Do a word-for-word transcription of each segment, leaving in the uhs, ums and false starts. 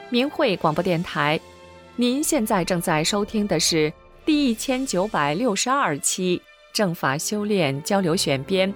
明慧广播电台，您现在正在收听的是第一千九百六十二期正法修炼交流选编，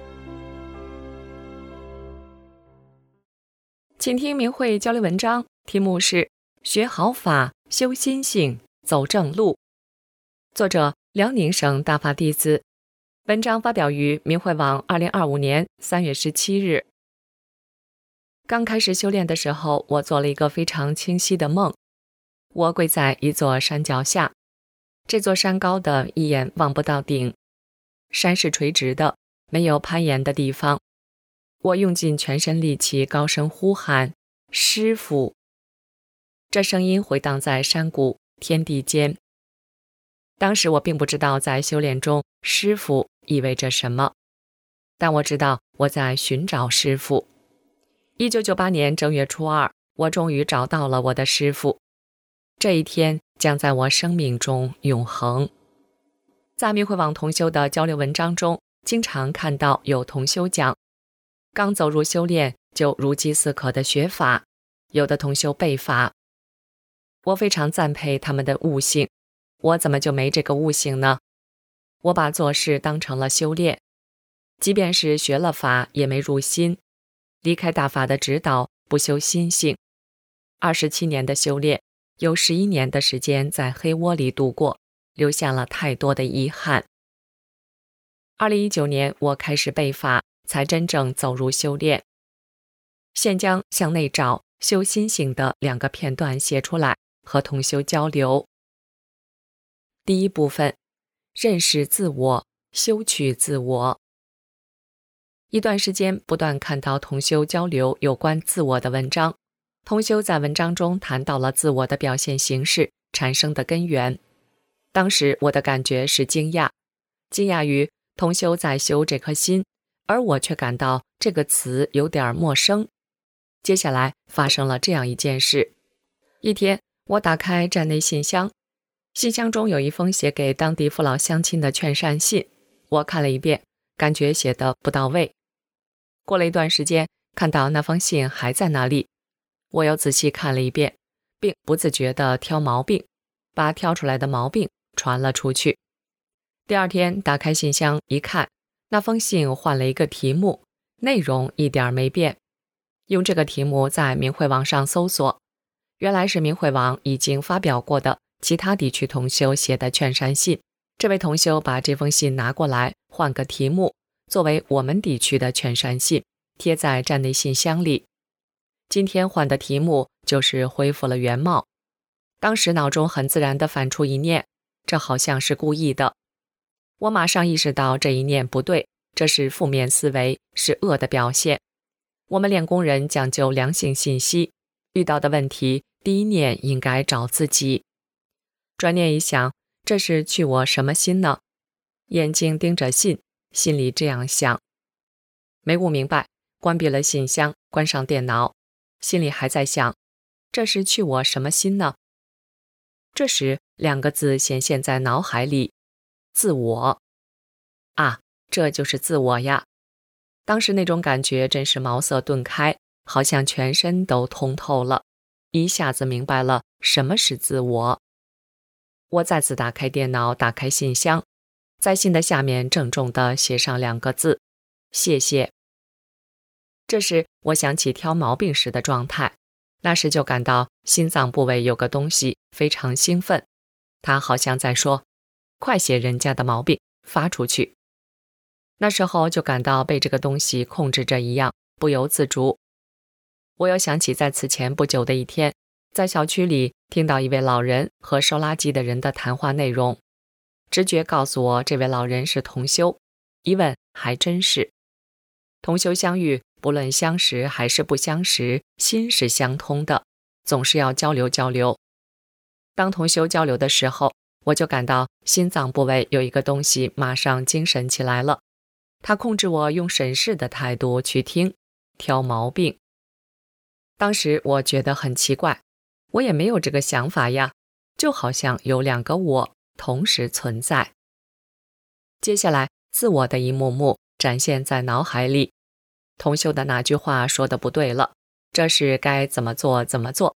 请听明慧交流文章，题目是学好法，修心性，走正路。作者辽宁省大法弟子，文章发表于明慧网二零二五年三月十七日。刚开始修炼的时候，我做了一个非常清晰的梦。我跪在一座山脚下，这座山高的一眼望不到顶，山是垂直的，没有攀岩的地方。我用尽全身力气高声呼喊师父，这声音回荡在山谷天地间。当时我并不知道在修炼中师父意味着什么，但我知道我在寻找师父。一九九八年正月初二，我终于找到了我的师父。这一天将在我生命中永恒。在明慧网同修的交流文章中，经常看到有同修讲，刚走入修炼就如饥似渴的学法，有的同修背法。我非常赞佩他们的悟性，我怎么就没这个悟性呢？我把做事当成了修炼，即便是学了法也没入心，离开大法的指导，不修心性。二十七年的修炼，有十一年的时间在黑窝里度过，留下了太多的遗憾。二零一九年我开始背法，才真正走入修炼。现将向内找修心性的两个片段写出来，和同修交流。第一部分，认识自我，修取自我。一段时间不断看到同修交流有关自我的文章，同修在文章中谈到了自我的表现形式产生的根源。当时我的感觉是惊讶，惊讶于同修在修这颗心，而我却感到这个词有点陌生。接下来发生了这样一件事。一天，我打开站内信箱，信箱中有一封写给当地父老乡亲的劝善信，我看了一遍，感觉写得不到位。过了一段时间，看到那封信还在那里，我又仔细看了一遍，并不自觉地挑毛病，把挑出来的毛病传了出去。第二天打开信箱一看，那封信换了一个题目，内容一点没变。用这个题目在明慧网上搜索，原来是明慧网已经发表过的其他地区同修写的劝善信。这位同修把这封信拿过来换个题目，作为我们地区的劝善信，贴在站内信箱里。今天换的题目就是恢复了原貌。当时脑中很自然地反出一念，这好像是故意的。我马上意识到这一念不对，这是负面思维，是恶的表现。我们练功人讲究良性信息，遇到的问题第一念应该找自己。转念一想，这是去我什么心呢？眼睛盯着信，心里这样想。没悟明白，关闭了信箱，关上电脑，心里还在想，这是去我什么心呢？这时两个字显现在脑海里，自我。啊，这就是自我呀！当时那种感觉真是茅塞顿开，好像全身都通透了，一下子明白了什么是自我。我再次打开电脑，打开信箱，在信的下面郑重地写上两个字，谢谢。这时我想起挑毛病时的状态，那时就感到心脏部位有个东西非常兴奋，它好像在说，快写人家的毛病，发出去。那时候就感到被这个东西控制着一样，不由自主。我又想起在此前不久的一天，在小区里听到一位老人和收垃圾的人的谈话内容，直觉告诉我这位老人是同修，一问还真是。同修相遇，不论相识还是不相识，心是相通的，总是要交流交流。当同修交流的时候，我就感到心脏部位有一个东西马上精神起来了，他控制我用审视的态度去听，挑毛病。当时我觉得很奇怪，我也没有这个想法呀，就好像有两个我同时存在。接下来自我的一幕幕展现在脑海里，同修的那句话说的不对了，这是该怎么做怎么做，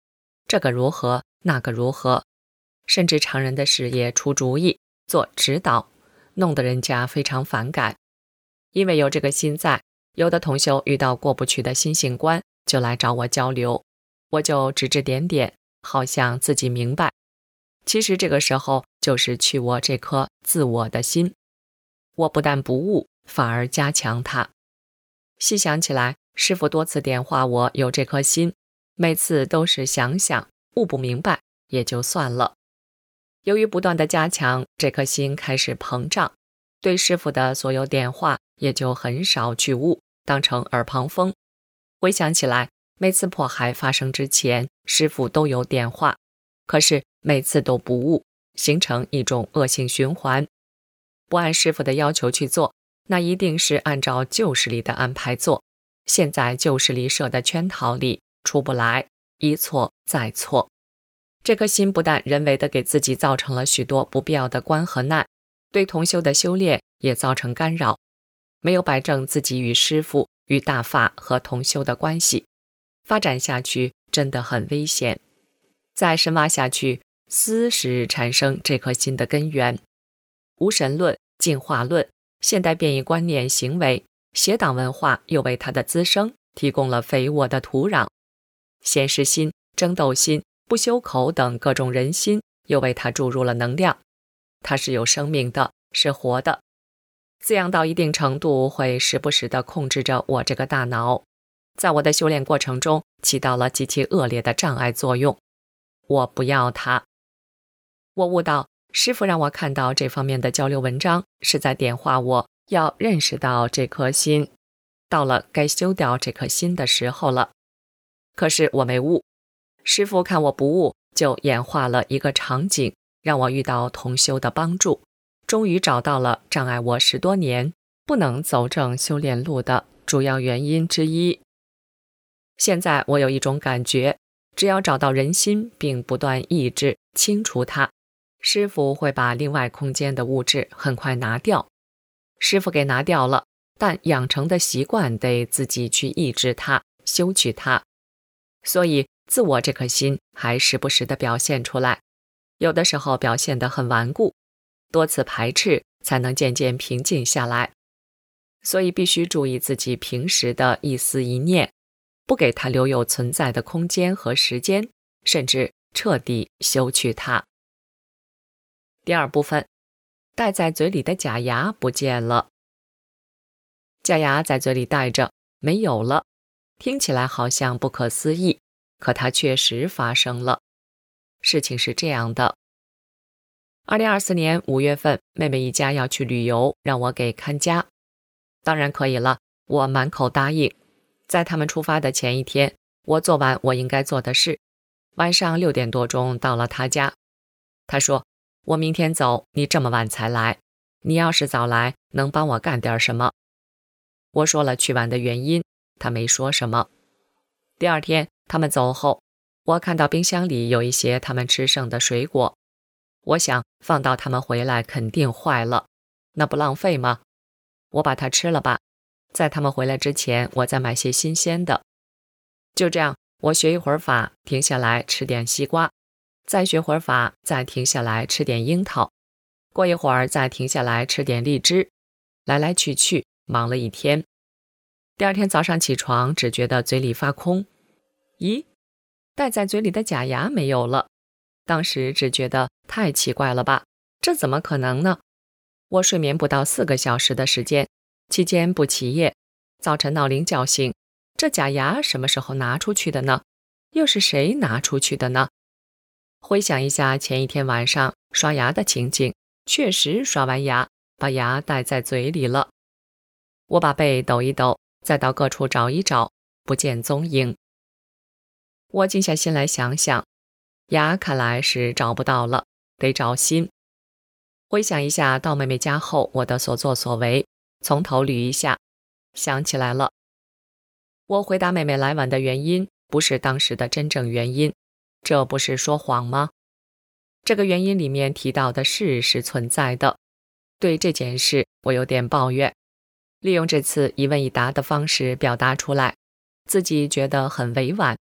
这个如何，那个如何，甚至常人的事也出主意，做指导，弄得人家非常反感。因为有这个心在，有的同修遇到过不去的心性关，就来找我交流，我就指指点点，好像自己明白。其实这个时候就是去我这颗自我的心，我不但不悟，反而加强它。细想起来，师父多次点化我有这颗心，每次都是想想，悟不明白也就算了。由于不断的加强，这颗心开始膨胀，对师父的所有点化也就很少去悟，当成耳旁风。回想起来，每次迫害发生之前，师父都有点化，可是每次都不悟，形成一种恶性循环。不按师父的要求去做，那一定是按照旧势力的安排做，现在旧势力设的圈套里出不来，一错再错。这颗心不但人为的给自己造成了许多不必要的关和难，对同修的修炼也造成干扰，没有摆正自己与师父、与大法和同修的关系，发展下去真的很危险。再深挖下去，思是产生这颗心的根源。无神论、进化论、现代变异观念行为、邪党文化又为它的滋生提供了肥沃的土壤。显示心、争斗心、不修口等各种人心又为它注入了能量。它是有生命的，是活的，滋养到一定程度会时不时地控制着我这个大脑，在我的修炼过程中起到了极其恶劣的障碍作用。我不要它。我悟到师父让我看到这方面的交流文章，是在点化我要认识到这颗心，到了该修掉这颗心的时候了。可是我没悟，师父看我不悟，就演化了一个场景，让我遇到同修的帮助，终于找到了障碍我十多年不能走正修炼路的主要原因之一。现在我有一种感觉，只要找到人心并不断抑制清除它，师父会把另外空间的物质很快拿掉。师父给拿掉了，但养成的习惯得自己去抑制它，修去它。所以自我这颗心还时不时地表现出来，有的时候表现得很顽固，多次排斥才能渐渐平静下来。所以必须注意自己平时的一思一念，不给它留有存在的空间和时间，甚至彻底修去它。第二部分，戴在嘴里的假牙不见了。假牙在嘴里戴着，没有了，听起来好像不可思议，可它确实发生了。事情是这样的，二零二四年五月份，妹妹一家要去旅游，让我给看家。当然可以了，我满口答应。在他们出发的前一天，我做完我应该做的事，晚上六点多钟到了他家。他说，我明天走，你这么晚才来，你要是早来，能帮我干点什么？我说了去晚的原因，他没说什么。第二天他们走后，我看到冰箱里有一些他们吃剩的水果，我想放到他们回来肯定坏了，那不浪费吗？我把它吃了吧，在他们回来之前我再买些新鲜的。就这样，我学一会儿法，停下来吃点西瓜，再学会儿法，再停下来吃点樱桃，过一会儿再停下来吃点荔枝，来来去去忙了一天。第二天早上起床，只觉得嘴里发空。咦，戴在嘴里的假牙没有了。当时只觉得太奇怪了吧，这怎么可能呢？我睡眠不到四个小时的时间，期间不起夜，早晨闹铃叫醒，这假牙什么时候拿出去的呢？又是谁拿出去的呢？回想一下前一天晚上刷牙的情景，确实刷完牙，把牙戴在嘴里了。我把背抖一抖，再到各处找一找，不见踪影。我静下心来想想，牙看来是找不到了，得找心。回想一下到妹妹家后我的所作所为，从头捋一下，想起来了。我回答妹妹来晚的原因，不是当时的真正原因，这不是说谎吗？这个原因里面提到的事是存在的，对这件事我有点抱怨，利用这次一问一答的方式表达出来，自己觉得很委婉。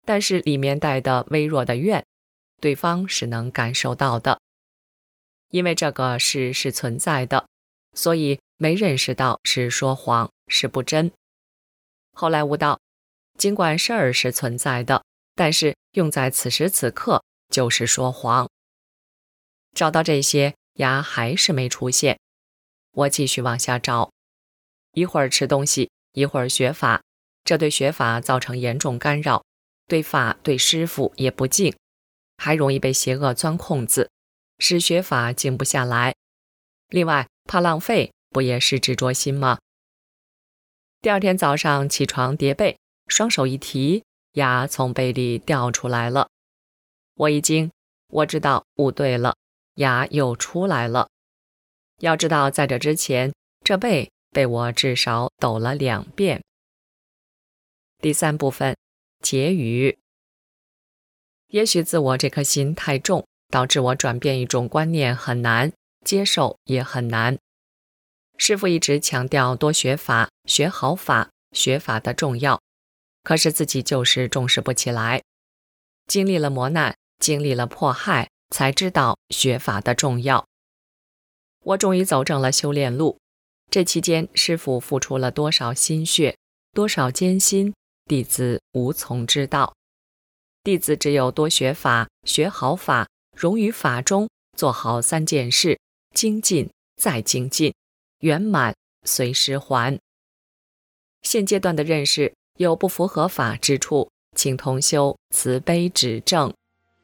但是里面带的微弱的怨，对方是能感受到的。因为这个事是存在的，所以没认识到是说谎，是不真。后来悟到，尽管事儿是存在的，但是用在此时此刻就是说谎。找到这些，牙还是没出现，我继续往下找，一会儿吃东西，一会儿学法，这对学法造成严重干扰，对法对师父也不敬，还容易被邪恶钻空子，使学法静不下来。另外怕浪费，不也是执着心吗？第二天早上起床叠被，双手一提，牙从被里掉出来了。我一惊，我知道悟对了，牙又出来了。要知道在这之前，这被被我至少抖了两遍。第三部分，结语。也许自我这颗心太重，导致我转变一种观念很难，接受也很难。师父一直强调多学法，学好法，学法的重要，可是自己就是重视不起来。经历了磨难，经历了迫害，才知道学法的重要。我终于走正了修炼路，这期间师父付出了多少心血，多少艰辛，弟子无从知道。弟子只有多学法，学好法，融于法中，做好三件事，精进再精进，圆满随时还。现阶段的认识有不符合法之处，请同修慈悲指正。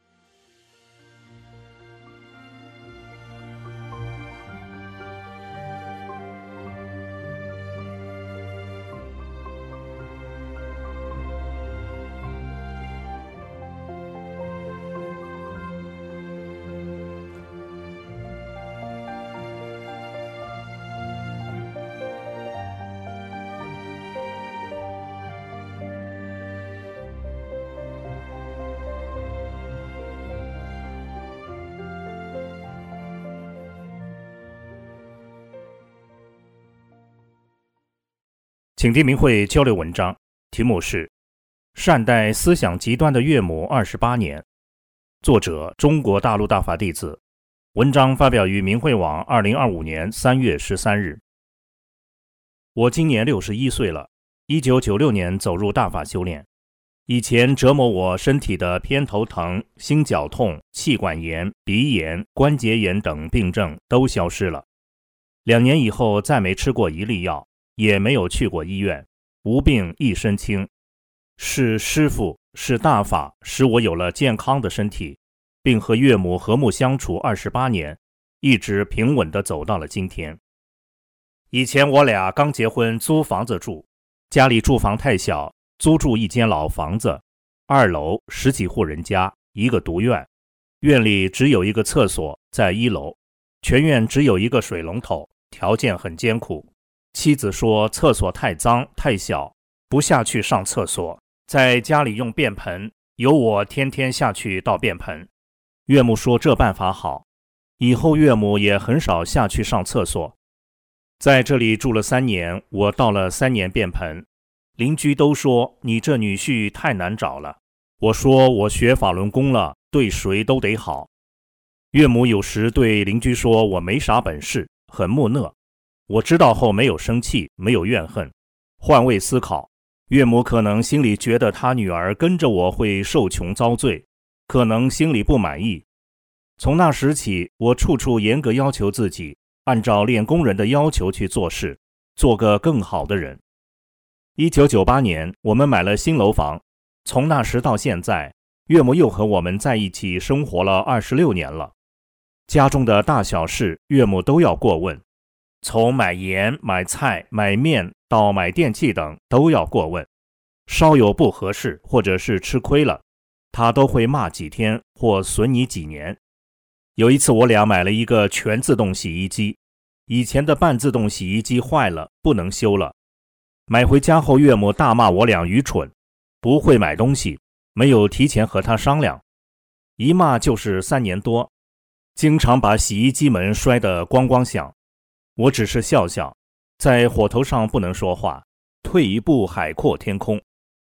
请听明慧交流文章，题目是善待思想极端的岳母二十八年，作者中国大陆大法弟子，文章发表于明慧网二零二五年三月十三日。我今年六十一岁了，一九九六年走入大法修炼。以前折磨我身体的偏头疼、心绞痛、气管炎、鼻炎、关节炎等病症都消失了。两年以后再没吃过一粒药，也没有去过医院，无病一身轻。是师父，是大法，使我有了健康的身体，并和岳母和睦相处二十八年，一直平稳地走到了今天。以前我俩刚结婚租房子住，家里住房太小，租住一间老房子，二楼十几户人家，一个独院，院里只有一个厕所，在一楼，全院只有一个水龙头，条件很艰苦。妻子说厕所太脏太小，不下去上厕所，在家里用便盆，由我天天下去倒便盆。岳母说这办法好，以后岳母也很少下去上厕所。在这里住了三年，我倒了三年便盆，邻居都说你这女婿太难找了。我说我学法轮功了，对谁都得好。岳母有时对邻居说我没啥本事，很木讷。我知道后没有生气，没有怨恨，换位思考，岳母可能心里觉得她女儿跟着我会受穷遭罪，可能心里不满意。从那时起，我处处严格要求自己，按照练功人的要求去做事，做个更好的人。一九九八年，我们买了新楼房，从那时到现在，岳母又和我们在一起生活了二十六年了。家中的大小事，岳母都要过问。从买盐、买菜、买面到买电器等都要过问，稍有不合适或者是吃亏了，他都会骂几天或损你几年。有一次我俩买了一个全自动洗衣机，以前的半自动洗衣机坏了，不能修了。买回家后，岳母大骂我俩愚蠢，不会买东西，没有提前和他商量，一骂就是三年多，经常把洗衣机门摔得咣咣响。我只是笑笑，在火头上不能说话，退一步海阔天空。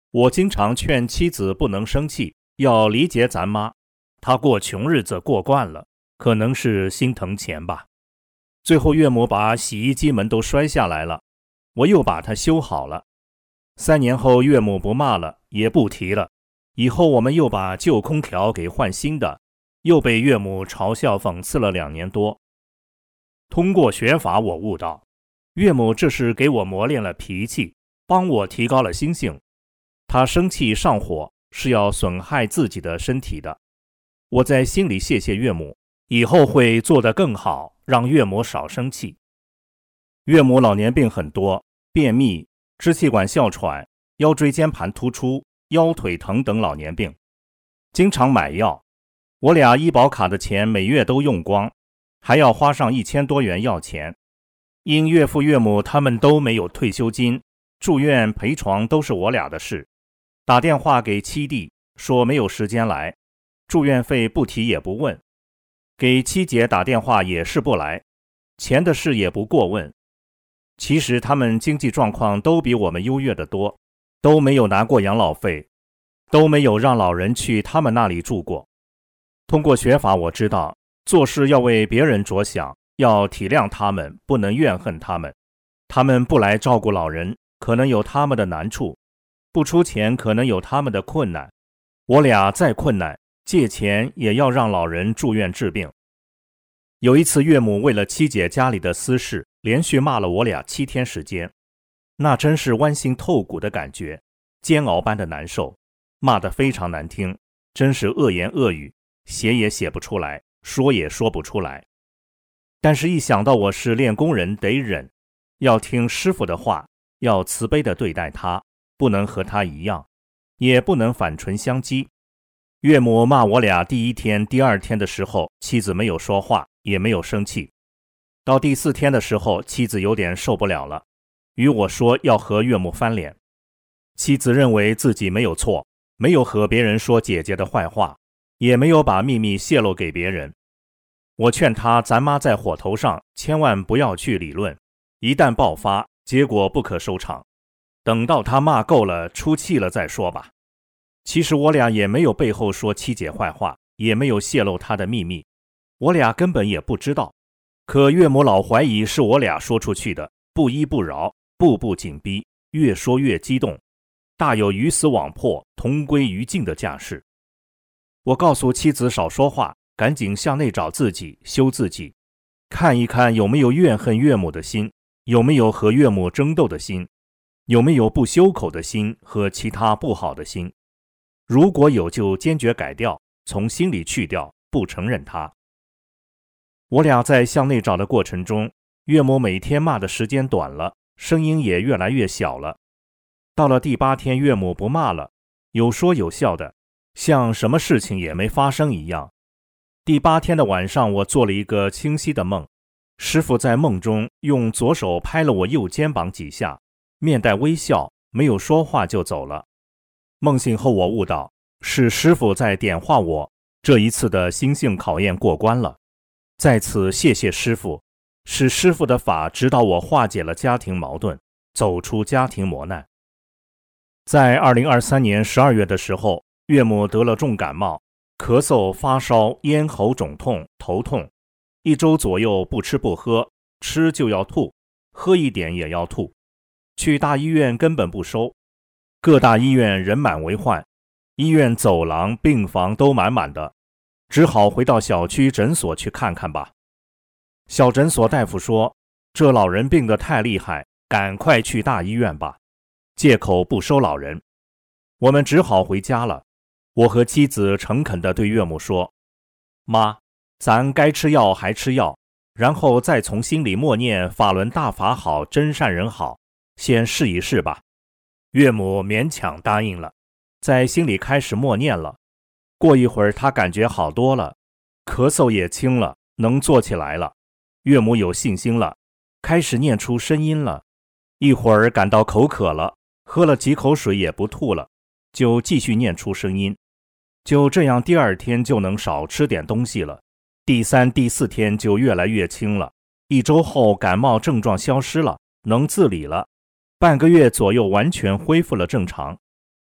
我经常劝妻子不能生气，要理解咱妈，她过穷日子过惯了，可能是心疼钱吧。最后岳母把洗衣机门都摔下来了，我又把它修好了。三年后岳母不骂了，也不提了。以后我们又把旧空调给换新的，又被岳母嘲笑讽刺了两年多。通过学法我悟到，岳母这是给我磨练了脾气，帮我提高了心性。她生气上火是要损害自己的身体的。我在心里谢谢岳母，以后会做得更好，让岳母少生气。岳母老年病很多，便秘、支气管哮喘、腰椎间盘突出、腰腿疼等老年病，经常买药。我俩医保卡的钱每月都用光，还要花上一千多元药钱。因岳父岳母他们都没有退休金，住院陪床都是我俩的事。打电话给七弟说没有时间来，住院费不提也不问。给七姐打电话也是不来，钱的事也不过问。其实他们经济状况都比我们优越得多，都没有拿过养老费，都没有让老人去他们那里住过。通过学法我知道，做事要为别人着想，要体谅他们，不能怨恨他们。他们不来照顾老人，可能有他们的难处，不出钱可能有他们的困难。我俩再困难，借钱也要让老人住院治病。有一次岳母为了七姐家里的私事，连续骂了我俩七天时间，那真是剜心透骨的感觉，煎熬般的难受，骂得非常难听，真是恶言恶语，写也写不出来，说也说不出来。但是一想到我是练功人得忍，要听师傅的话，要慈悲地对待他，不能和他一样，也不能反唇相讥。岳母骂我俩第一天第二天的时候，妻子没有说话，也没有生气。到第四天的时候，妻子有点受不了了，与我说要和岳母翻脸。妻子认为自己没有错，没有和别人说姐姐的坏话，也没有把秘密泄露给别人。我劝她，咱妈在火头上，千万不要去理论，一旦爆发，结果不可收场。等到她骂够了，出气了再说吧。其实我俩也没有背后说七姐坏话，也没有泄露她的秘密，我俩根本也不知道。可岳母老怀疑是我俩说出去的，不依不饶，步步紧逼，越说越激动，大有鱼死网破、同归于尽的架势。我告诉妻子少说话，赶紧向内找自己，修自己，看一看有没有怨恨岳母的心，有没有和岳母争斗的心，有没有不修口的心和其他不好的心。如果有，就坚决改掉，从心里去掉，不承认它。我俩在向内找的过程中，岳母每天骂的时间短了，声音也越来越小了。到了第八天，岳母不骂了，有说有笑的，像什么事情也没发生一样。第八天的晚上，我做了一个清晰的梦，师父在梦中用左手拍了我右肩膀几下，面带微笑，没有说话就走了。梦醒后我悟到，是师父在点化我，这一次的心性考验过关了。在此谢谢师父，是师父的法指导我化解了家庭矛盾，走出家庭磨难。在二零二三年十二月的时候，岳母得了重感冒，咳嗽、发烧、咽喉肿痛、头痛，一周左右不吃不喝，吃就要吐，喝一点也要吐。去大医院根本不收，各大医院人满为患，医院走廊、病房都满满的，只好回到小区诊所去看看吧。小诊所大夫说，这老人病得太厉害，赶快去大医院吧，借口不收老人。我们只好回家了。我和妻子诚恳地对岳母说，妈，咱该吃药还吃药，然后再从心里默念法轮大法好，真善人好，先试一试吧。岳母勉强答应了，在心里开始默念了。过一会儿她感觉好多了，咳嗽也轻了，能坐起来了。岳母有信心了，开始念出声音了。一会儿感到口渴了，喝了几口水也不吐了，就继续念出声音。就这样第二天就能少吃点东西了，第三、第四天就越来越轻了。一周后感冒症状消失了，能自理了，半个月左右完全恢复了正常。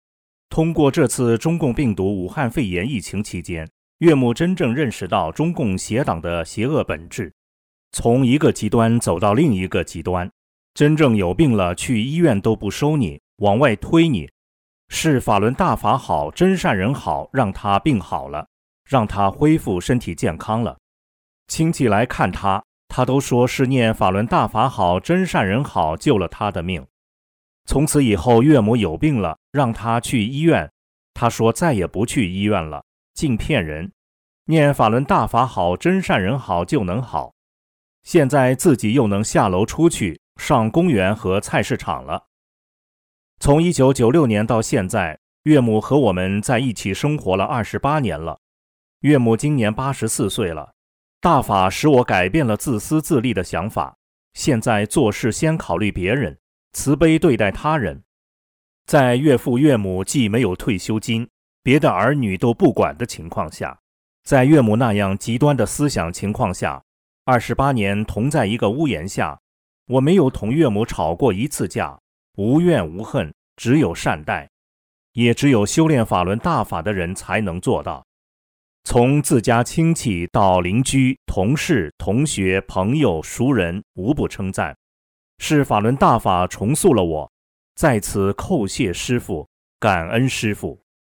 通过这次中共病毒武汉肺炎疫情期间，岳母真正认识到中共邪党的邪恶本质，从一个极端走到另一个极端，真正有病了去医院都不收你，往外推你，是法轮大法好，真善人好，让他病好了，让他恢复身体健康了。亲戚来看他，他都说是念法轮大法好，真善人好，救了他的命。从此以后，岳母有病了，让他去医院，他说再也不去医院了，净骗人，念法轮大法好，真善人好就能好。现在自己又能下楼出去，上公园和菜市场了。从一九九六年到现在，岳母和我们在一起生活了二十八年了。岳母今年八十四岁了，大法使我改变了自私自利的想法，现在做事先考虑别人，慈悲对待他人。在岳父岳母既没有退休金，别的儿女都不管的情况下，在岳母那样极端的思想情况下，二十八年同在一个屋檐下，我没有同岳母吵过一次架，无怨无恨，只有善待，也只有修炼法轮大法的人才能做到。从自家亲戚到邻居、同事、同学、朋友、熟人，无不称赞，是法轮大法重塑了我，在此叩谢师父，感恩师父。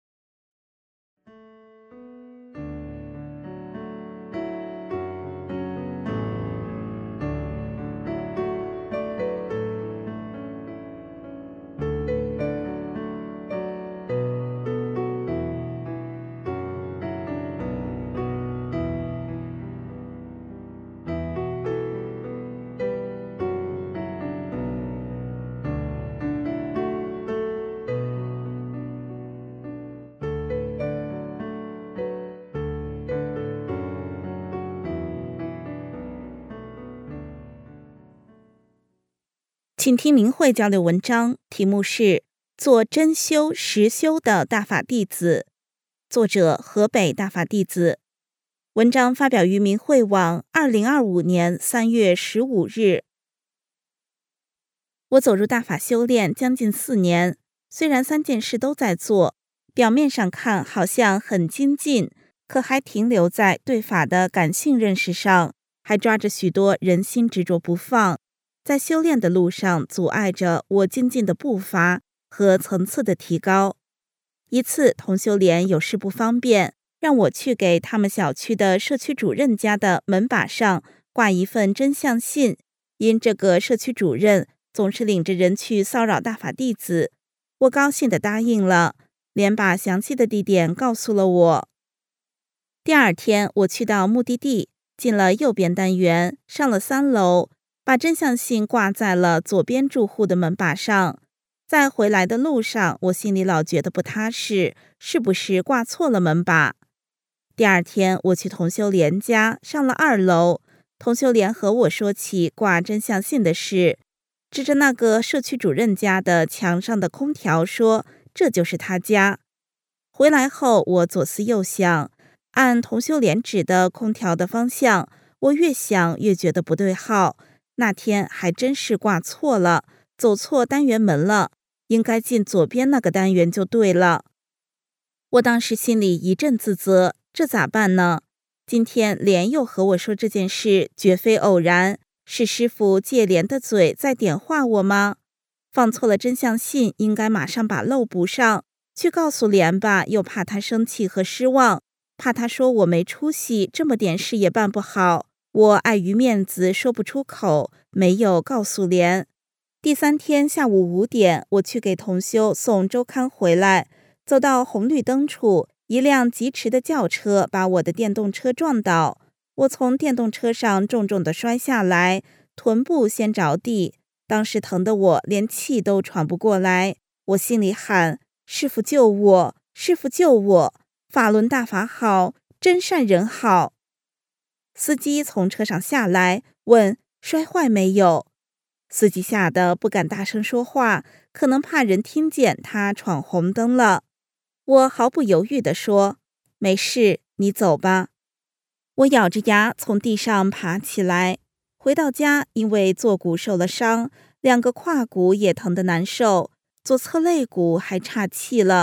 请听明慧交流文章，题目是做真修实修的大法弟子，作者河北大法弟子。文章发表于明慧网二零二五年三月十五日。我走入大法修炼将近四年，虽然三件事都在做，表面上看好像很精进，可还停留在对法的感性认识上，还抓着许多人心执着不放，在修炼的路上阻碍着我精进的步伐和层次的提高。一次同修连有事不方便，让我去给他们小区的社区主任家的门把上挂一份真相信，因这个社区主任总是领着人去骚扰大法弟子，我高兴地答应了，连把详细的地点告诉了我。第二天我去到目的地，进了右边单元，上了三楼，把真相信挂在了左边住户的门把上。在回来的路上，我心里老觉得不踏实，是不是挂错了门把？第二天我去同修连家，上了二楼，同修连和我说起挂真相信的事，指着那个社区主任家的墙上的空调说这就是他家。回来后我左思右想，按同修连指的空调的方向，我越想越觉得不对号，那天还真是挂错了，走错单元门了，应该进左边那个单元就对了。我当时心里一阵自责，这咋办呢？今天莲又和我说这件事，绝非偶然，是师父借莲的嘴在点化我吗？放错了真相信，应该马上把漏补上，去告诉莲吧，又怕他生气和失望，怕他说我没出息，这么点事也办不好。我碍于面子说不出口，没有告诉莲。第三天下午五点，我去给同修送周刊回来，走到红绿灯处，一辆疾驰的轿车把我的电动车撞倒，我从电动车上重重地摔下来，臀部先着地，当时疼得我连气都喘不过来，我心里喊：师父救我，师父救我，法轮大法好，真善人好。司机从车上下来，问摔坏没有。司机吓得不敢大声说话，可能怕人听见他闯红灯了。我毫不犹豫地说：没事，你走吧。我咬着牙从地上爬起来，回到家，因为坐骨受了伤，两个胯骨也疼得难受，左侧肋骨还岔气了，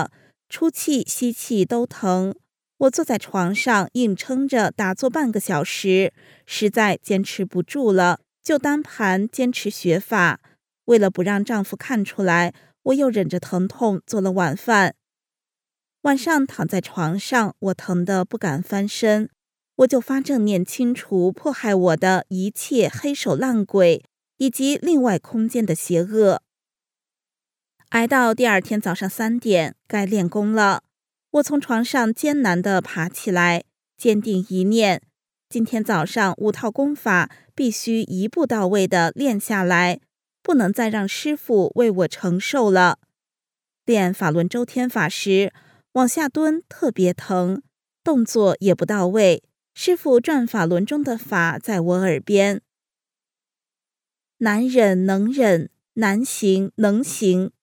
出气吸气都疼。我坐在床上硬撑着打坐半个小时，实在坚持不住了，就单盘坚持学法。为了不让丈夫看出来，我又忍着疼痛做了晚饭。晚上躺在床上，我疼得不敢翻身，我就发正念清除迫害我的一切黑手烂鬼，以及另外空间的邪恶。挨到第二天早上三点，该练功了。我从床上艰难地爬起来，坚定一念：今天早上五套功法必须一步到位地练下来，不能再让师父为我承受了。练法轮周天法时，往下蹲特别疼，动作也不到位。师父转法轮中的法在我耳边：难忍能忍，难行能行。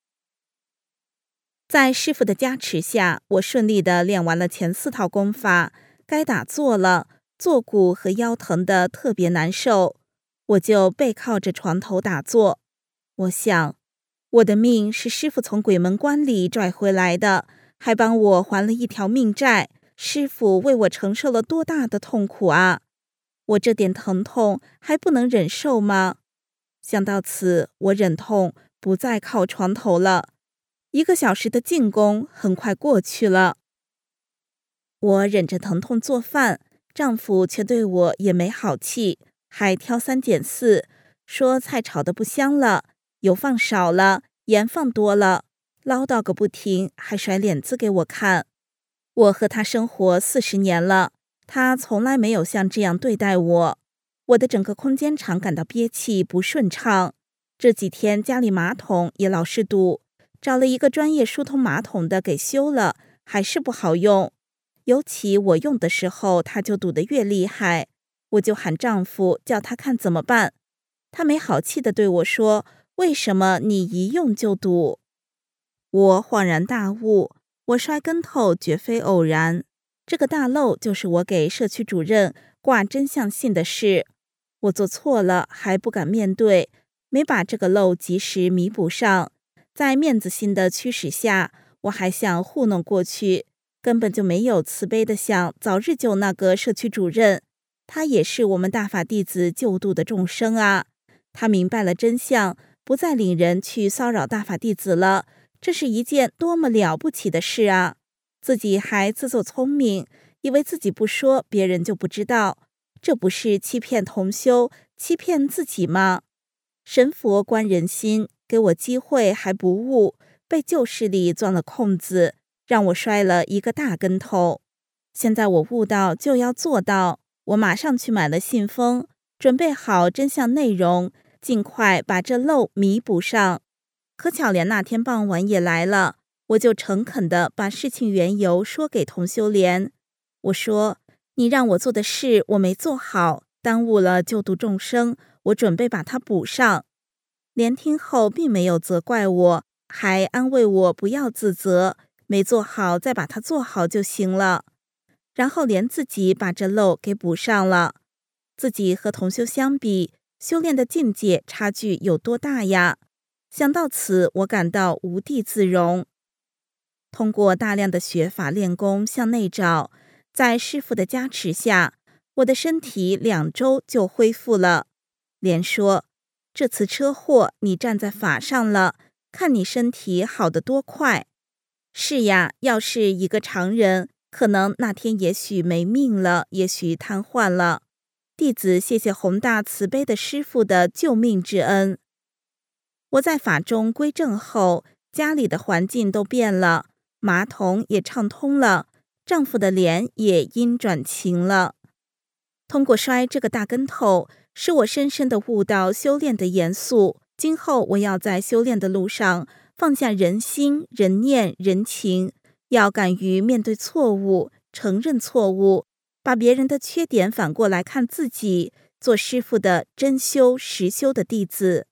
在师父的加持下，我顺利地练完了前四套功法，该打坐了，坐骨和腰疼得特别难受，我就背靠着床头打坐。我想，我的命是师父从鬼门关里拽回来的，还帮我还了一条命债，师父为我承受了多大的痛苦啊！我这点疼痛还不能忍受吗？想到此，我忍痛不再靠床头了。一个小时的静功很快过去了，我忍着疼痛做饭，丈夫却对我也没好气，还挑三拣四，说菜炒得不香了，油放少了，盐放多了，唠叨个不停，还甩脸子给我看。我和他生活四十年了，他从来没有像这样对待我。我的整个空间场感到憋气不顺畅，这几天家里马桶也老是堵，找了一个专业疏通马桶的给修了，还是不好用。尤其我用的时候，它就堵得越厉害，我就喊丈夫叫他看怎么办。他没好气地对我说：为什么你一用就堵？我恍然大悟，我摔跟头绝非偶然。这个大漏就是我给社区主任挂真相信的事，我做错了还不敢面对，没把这个漏及时弥补上。在面子心的驱使下，我还想糊弄过去，根本就没有慈悲的想早日救那个社区主任。他也是我们大法弟子救度的众生啊！他明白了真相，不再领人去骚扰大法弟子了，这是一件多么了不起的事啊！自己还自作聪明，以为自己不说别人就不知道，这不是欺骗同修，欺骗自己吗？神佛观人心，给我机会还不悟，被旧势力钻了空子，让我摔了一个大跟头。现在我悟到就要做到，我马上去买了信封，准备好真相内容，尽快把这漏弥补上。可巧莲那天傍晚也来了，我就诚恳地把事情缘由说给童修莲。我说，你让我做的事我没做好，耽误了救度众生，我准备把它补上。莲听后并没有责怪我，还安慰我不要自责，没做好再把它做好就行了。然后莲自己把这漏给补上了。自己和同修相比，修炼的境界差距有多大呀？想到此，我感到无地自容。通过大量的学法练功向内找，在师父的加持下，我的身体两周就恢复了。莲说，这次车祸你站在法上了，看你身体好得多快。是呀，要是一个常人，可能那天也许没命了，也许瘫痪了。弟子谢谢宏大慈悲的师父的救命之恩。我在法中归正后，家里的环境都变了，马桶也畅通了，丈夫的脸也阴转晴了。通过摔这个大跟头，使我深深地悟到修炼的严肃。今后我要在修炼的路上放下人心、人念、人情，要敢于面对错误，承认错误，把别人的缺点反过来看自己，做师父的真修实修的弟子。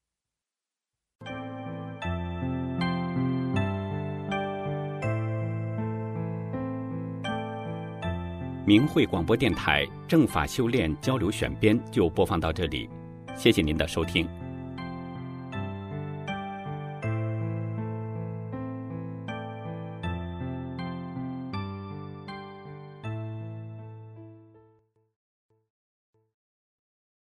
明慧广播电台正法修炼交流选编就播放到这里，谢谢您的收听。